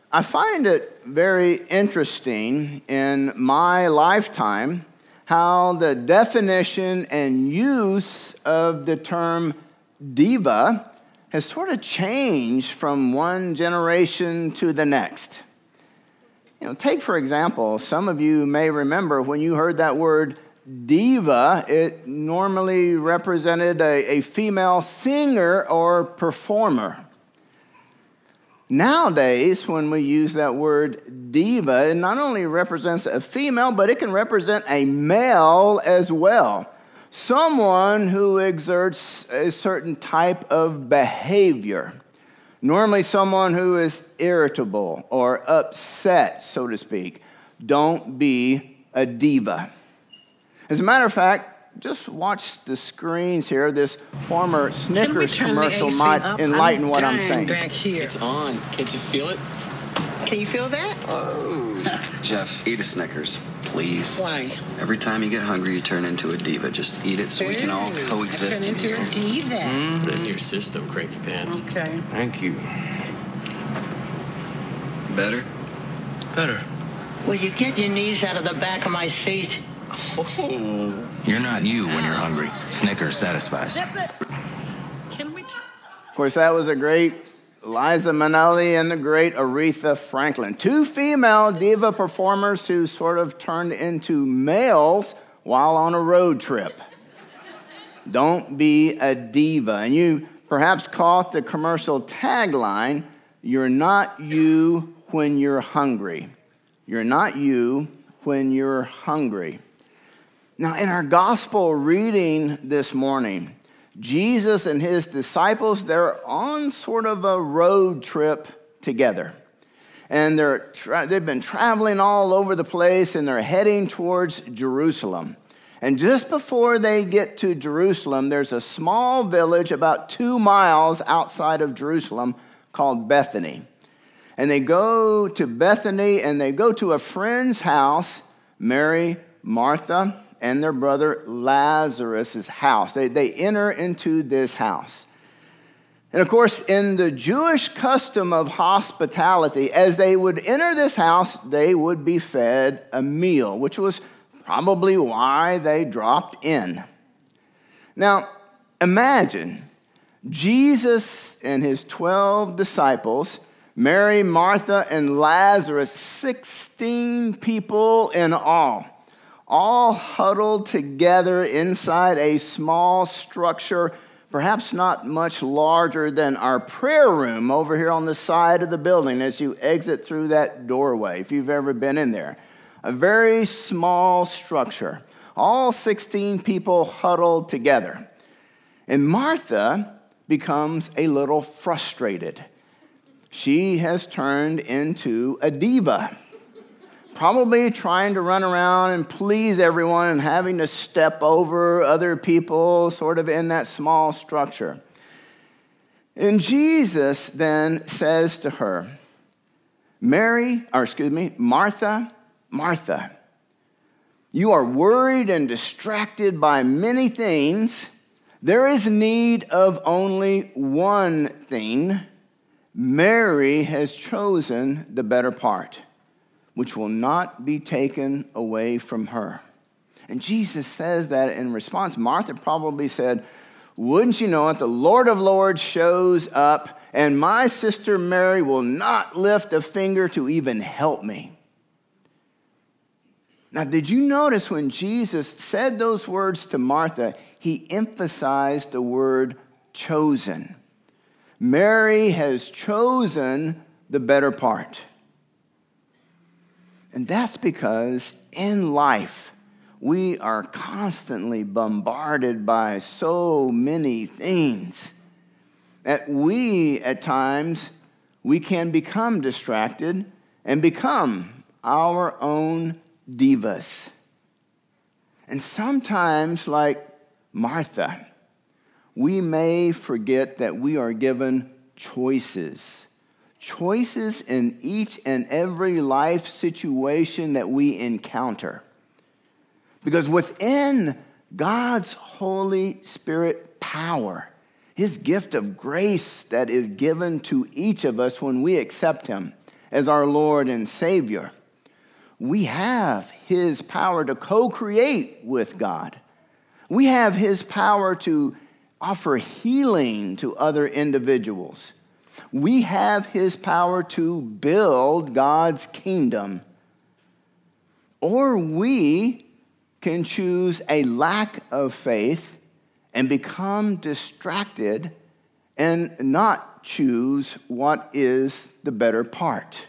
I find it very interesting in my lifetime how the definition and use of the term diva has sort of changed from one generation to the next. Take for example, some of you may remember when you heard that word diva, it normally represented a female singer or performer. Nowadays, when we use that word diva, it not only represents a female, but it can represent a male as well. Someone who exerts a certain type of behavior. Normally someone who is irritable or upset, so to speak. Don't be a diva. As a matter of fact, just watch the screens here. This former Snickers commercial might enlighten what I'm saying. Back here. It's on. Can't you feel it? Can you feel that? Oh. Jeff, eat a Snickers, please. Why? Every time you get hungry, you turn into a diva. Just eat it so we can all coexist. I turn into a diva. Put it in your system, cranky pants. Okay. Thank you. Better? Better. Will you get your knees out of the back of my seat? Oh. You're not you when you're hungry. Snickers satisfies. Can we? Of course, that was a great Liza Minnelli and the great Aretha Franklin. Two female diva performers who sort of turned into males while on a road trip. Don't be a diva. And you perhaps caught the commercial tagline, "You're not you when you're hungry." You're not you when you're hungry. Now, in our gospel reading this morning, Jesus and his disciples, they're on sort of a road trip together. And they've been traveling all over the place, and they're heading towards Jerusalem. And just before they get to Jerusalem, there's a small village about 2 miles outside of Jerusalem called Bethany. And they go to Bethany, and they go to a friend's house, Mary, Martha, and their brother Lazarus' house. They enter into this house. And of course, in the Jewish custom of hospitality, as they would enter this house, they would be fed a meal, which was probably why they dropped in. Now, imagine Jesus and his 12 disciples, Mary, Martha, and Lazarus, 16 people in all huddled together inside a small structure, perhaps not much larger than our prayer room over here on the side of the building as you exit through that doorway, if you've ever been in there. A very small structure. All 16 people huddled together. And Martha becomes a little frustrated. She has turned into a diva. Probably trying to run around and please everyone and having to step over other people sort of in that small structure. And Jesus then says to her, Martha, Martha, you are worried and distracted by many things. There is need of only one thing. Mary has chosen the better part, which will not be taken away from her. And Jesus says that in response. Martha probably said, wouldn't you know it, the Lord of Lords shows up, and my sister Mary will not lift a finger to even help me. Now, did you notice when Jesus said those words to Martha, he emphasized the word chosen. Mary has chosen the better part. And that's because in life, we are constantly bombarded by so many things that at times, we can become distracted and become our own divas. And sometimes, like Martha, we may forget that we are given choices. Choices in each and every life situation that we encounter. Because within God's Holy Spirit power, his gift of grace that is given to each of us when we accept him, as our Lord and Savior. We have his power to co-create with God. We have his power to offer healing to other individuals. We have his power to build God's kingdom. Or we can choose a lack of faith and become distracted and not choose what is the better part.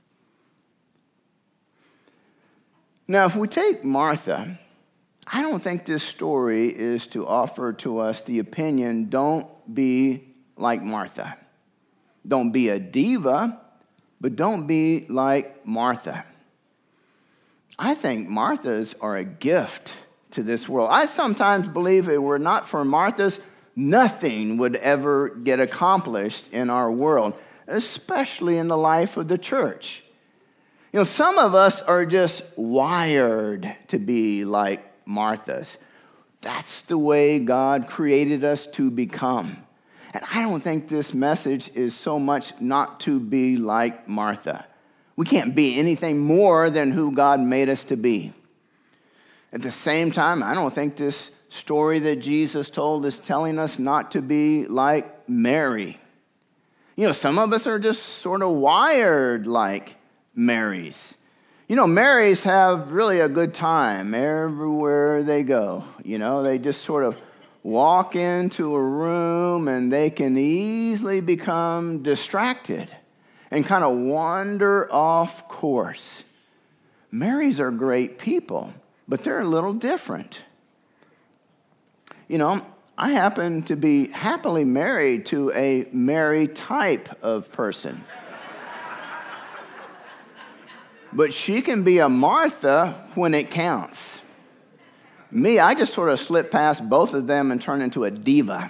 Now, if we take Martha, I don't think this story is to offer to us the opinion, don't be like Martha. Don't be a diva, but don't be like Martha. I think Marthas are a gift to this world. I sometimes believe if it were not for Marthas, nothing would ever get accomplished in our world, especially in the life of the church. You know, some of us are just wired to be like Marthas. That's the way God created us to become. And I don't think this message is so much not to be like Martha. We can't be anything more than who God made us to be. At the same time, I don't think this story that Jesus told is telling us not to be like Mary. You know, some of us are just sort of wired like Marys. You know, Marys have really a good time everywhere they go. You know, they just sort of walk into a room and they can easily become distracted and kind of wander off course. Marys are great people, but they're a little different. You know, I happen to be happily married to a Mary type of person. But she can be a Martha when it counts. Me, I just sort of slip past both of them and turn into a diva.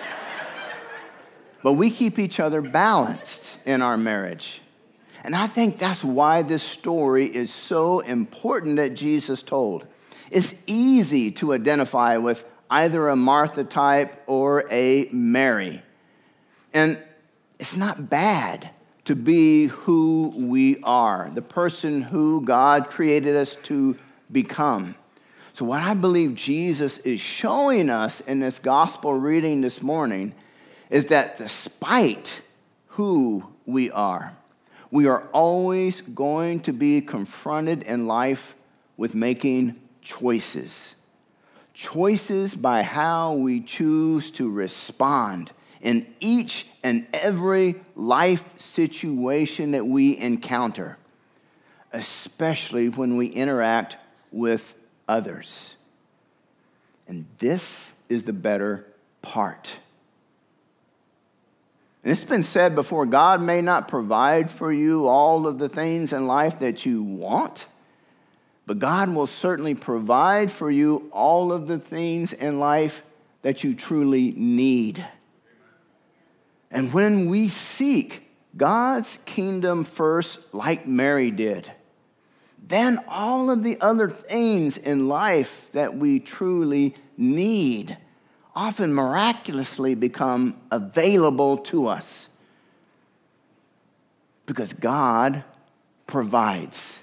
But we keep each other balanced in our marriage. And I think that's why this story is so important that Jesus told. It's easy to identify with either a Martha type or a Mary. And it's not bad to be who we are, the person who God created us to become. So what I believe Jesus is showing us in this gospel reading this morning is that despite who we are always going to be confronted in life with making choices. Choices by how we choose to respond in each and every life situation that we encounter, especially when we interact with others. And this is the better part. And it's been said before, God may not provide for you all of the things in life that you want, but God will certainly provide for you all of the things in life that you truly need. And when we seek God's kingdom first, like Mary did, then all of the other things in life that we truly need often miraculously become available to us because God provides.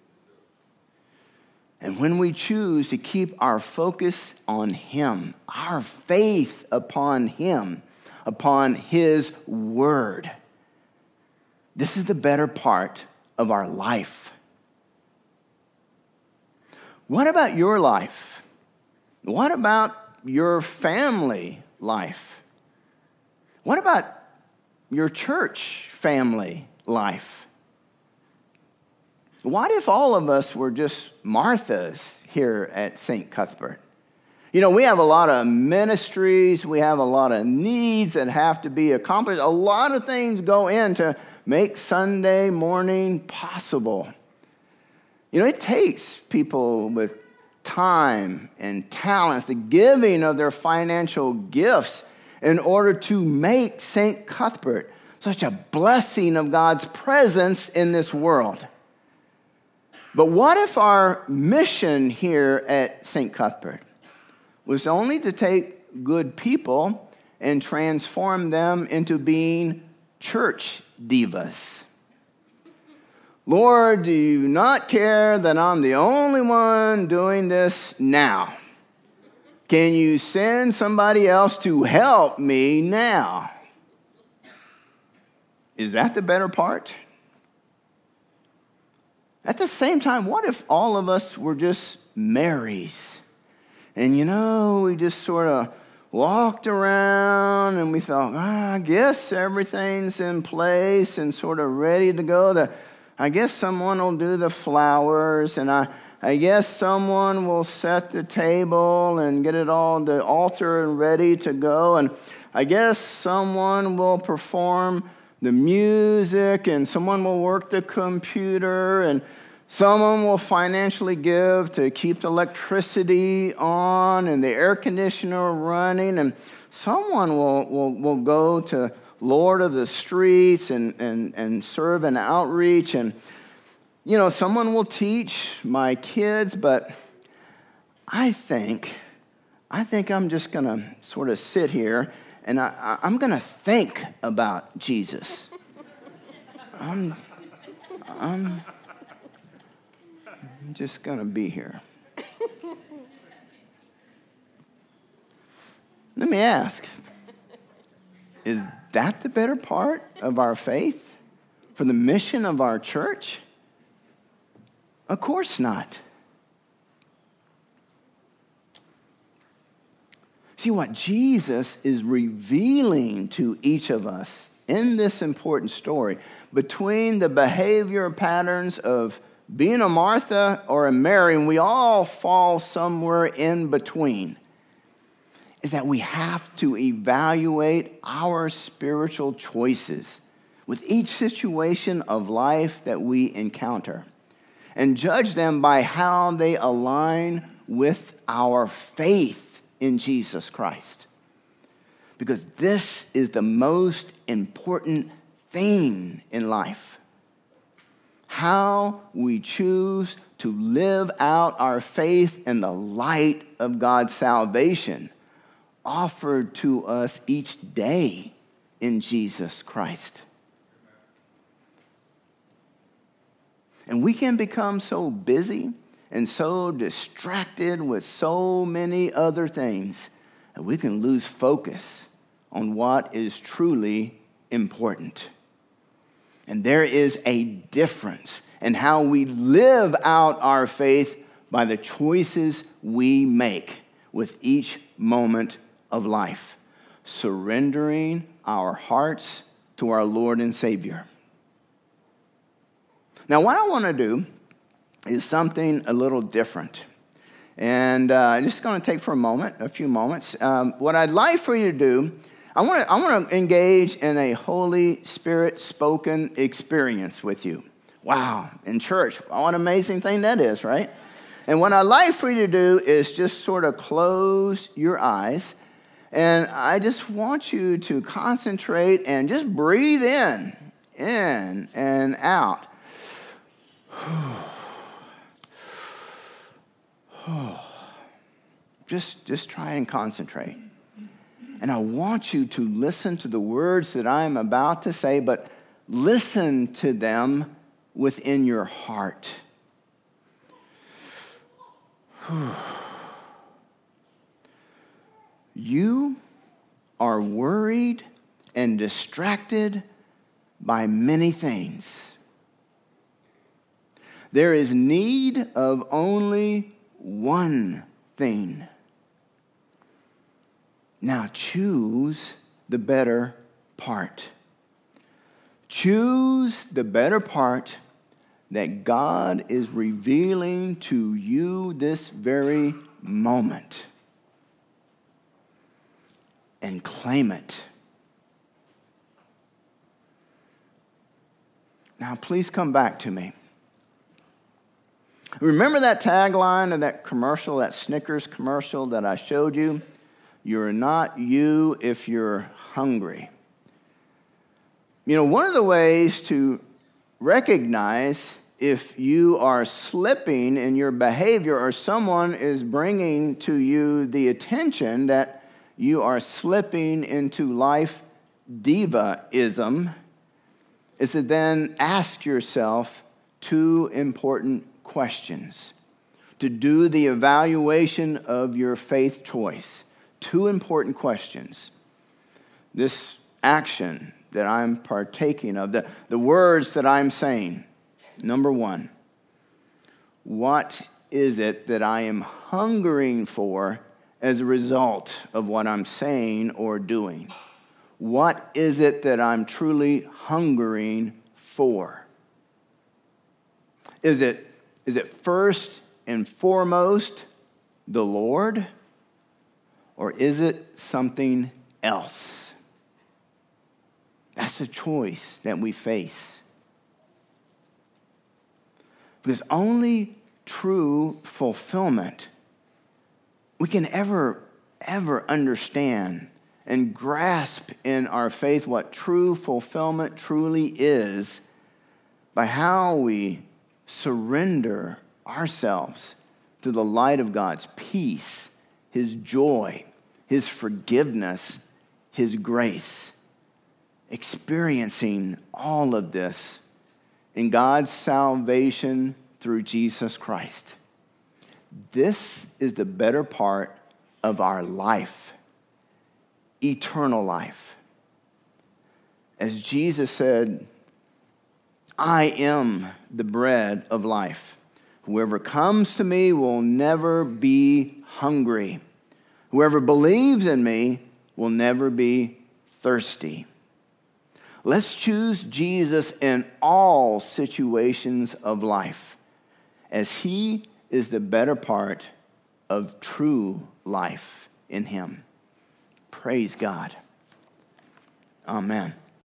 And when we choose to keep our focus on Him, our faith upon Him, upon His Word, this is the better part of our life. What about your life? What about your family life? What about your church family life? What if all of us were just Marthas here at St. Cuthbert? You know, we have a lot of ministries, we have a lot of needs that have to be accomplished. A lot of things go in to make Sunday morning possible. You know, it takes people with time and talents, the giving of their financial gifts in order to make St. Cuthbert such a blessing of God's presence in this world. But what if our mission here at St. Cuthbert was only to take good people and transform them into being church divas? Lord, do you not care that I'm the only one doing this now? Can you send somebody else to help me now? Is that the better part? At the same time, what if all of us were just Marys? And we just sort of walked around and we thought, I guess everything's in place and sort of ready to go. I guess someone will do the flowers, and I guess someone will set the table and get it all the altar and ready to go, and I guess someone will perform the music, and someone will work the computer, and someone will financially give to keep the electricity on and the air conditioner running, and someone will go to Lord of the streets and serve an outreach, and someone will teach my kids, but I think I'm just going to sort of sit here and I'm going to think about Jesus. I'm just going to be here. Let me ask, is that the better part of our faith for the mission of our church? Of course not. See, what Jesus is revealing to each of us in this important story, between the behavior patterns of being a Martha or a Mary, and we all fall somewhere in between, is that we have to evaluate our spiritual choices with each situation of life that we encounter and judge them by how they align with our faith in Jesus Christ. Because this is the most important thing in life. How we choose to live out our faith in the light of God's salvation offered to us each day in Jesus Christ. And we can become so busy and so distracted with so many other things that we can lose focus on what is truly important. And there is a difference in how we live out our faith by the choices we make with each moment of life, surrendering our hearts to our Lord and Savior. Now, what I want to do is something a little different. And I'm just going to take for a few moments. What I'd like for you to do, I want to engage in a Holy Spirit spoken experience with you. Wow, in church. What an amazing thing that is, right? And what I'd like for you to do is just sort of close your eyes. And I just want you to concentrate and just breathe in and out. Just try and concentrate. And I want you to listen to the words that I'm about to say, but listen to them within your heart. You are worried and distracted by many things. There is need of only one thing. Now choose the better part. Choose the better part that God is revealing to you this very moment. And claim it. Now please come back to me. Remember that tagline of that commercial, that Snickers commercial that I showed you? You're not you if you're hungry. One of the ways to recognize if you are slipping in your behavior or someone is bringing to you the attention that you are slipping into life diva-ism is to then ask yourself two important questions. To do the evaluation of your faith choice. Two important questions. This action that I'm partaking of, the words that I'm saying. Number one, what is it that I am hungering for as a result of what I'm saying or doing? What is it that I'm truly hungering for? Is it first and foremost the Lord? Or is it something else? That's the choice that we face. Because only true fulfillment we can ever understand and grasp in our faith what true fulfillment truly is by how we surrender ourselves to the light of God's peace, His joy, His forgiveness, His grace. Experiencing all of this in God's salvation through Jesus Christ. This is the better part of our life, eternal life. As Jesus said, I am the bread of life. Whoever comes to me will never be hungry. Whoever believes in me will never be thirsty. Let's choose Jesus in all situations of life, as He is the better part of true life in Him. Praise God. Amen.